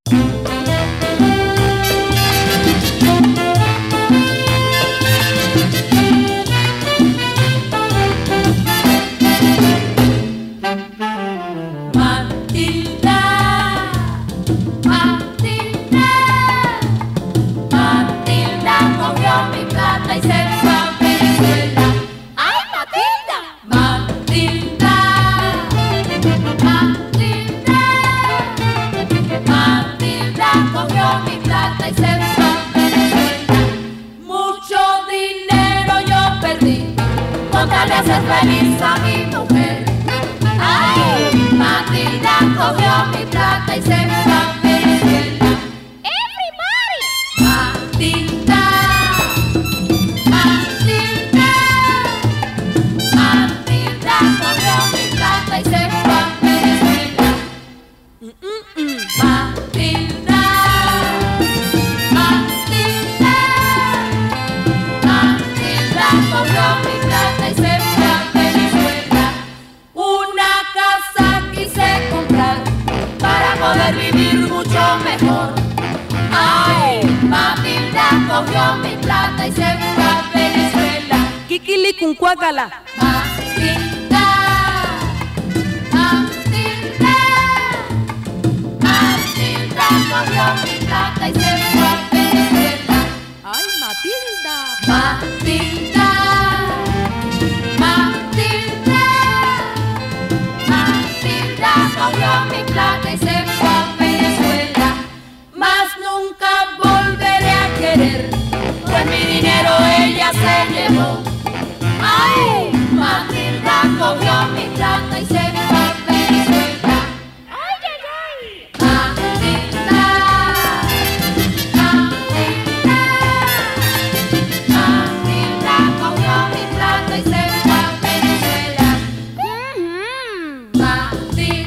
Hacer feliz a mi mujer. Ay, Matilda cogió mi plata y se fue a Venezuela. Everybody. Matilda, Matilda, Matilda cogió mi plata y se fue a Venezuela. Matilda, Matilda, Matilda cogió mi plata y se fue. Poder vivir mucho mejor. Ay, Matilda cogió mi plata y se fue a Venezuela. Kikilikuncuácala. Matilda, Matilda, Matilda cogió mi plata y se fue a Venezuela. Ay, Matilda. Matilda, Matilda, Matilda cogió mi plata y se fue a Venezuela. Mas nunca volveré a querer, pues mi dinero ella se llevó. Ay, Matilda cogió mi plata y se fue a Venezuela. Ay, ay, ay. Matilda, Matilda, Matilda cogió mi plata y se fue a Venezuela. Matilda.